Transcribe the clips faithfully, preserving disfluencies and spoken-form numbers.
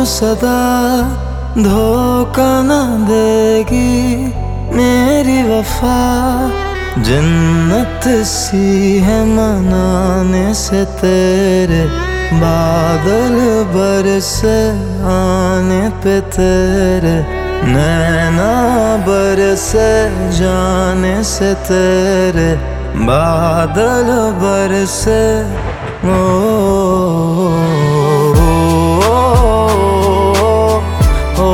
सदा धोखा न देगी मेरी वफा। जन्नत सी है मनाने से तेरे बादल बरसे आने पे तेरे नैना बरसे जाने से तेरे बादल बरसे। ओ, ओ, ओ,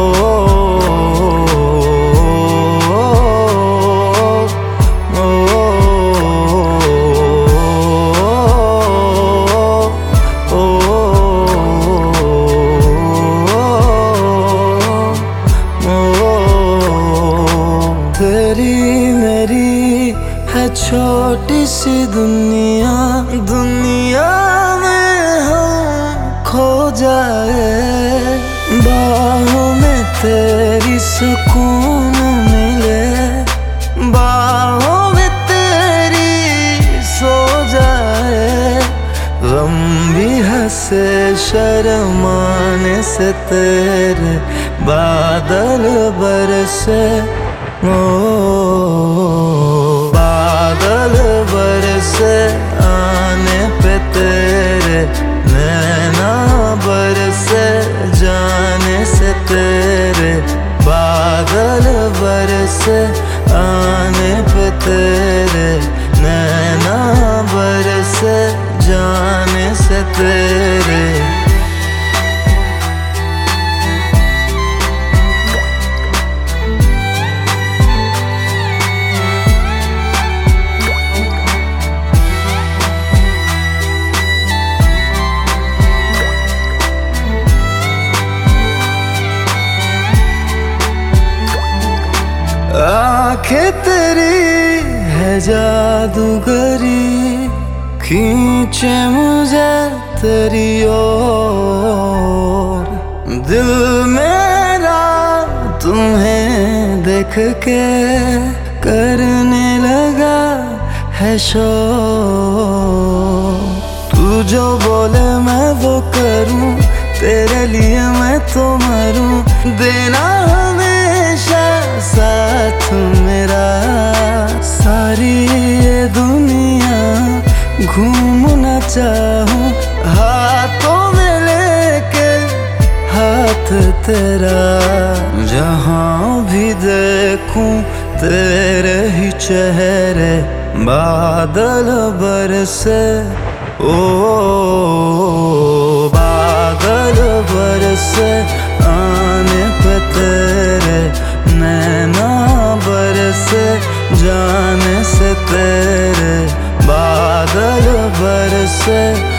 तेरी मेरी है छोटी सी दुनिया, दुनिया में हम खो जाए। बाहों में तेरी सुकून मिले, बाहों में तेरी सो जाए। गम भी हंसे शर्माने से तेरे बादल बरसे। ओ, बादल बरसे आने पे तेरे नैना बरसे जाने से तेरे बादल बरसे आने पे तेरे नैना बरसे जाने से तेरे। आंखें तेरी है जादूगरी, खींचे मुझे तेरी ओर। दिल मेरा तुम्हें देख के करने लगा है शोर। तू जो बोले मैं वो करूं, तेरे लिए मैं तो मरूं। देना हमेशा साथ मेरा, सारी ये दुनिया घूमना चाहूं। हाथों में लेके हाथ तेरा, जहां भी देखूं तेरे ही चेहरे बादल बरसे। ओ, बादल बरसे आने पे तेरे नैना बरसे जाने से तेरे बादल बरसे।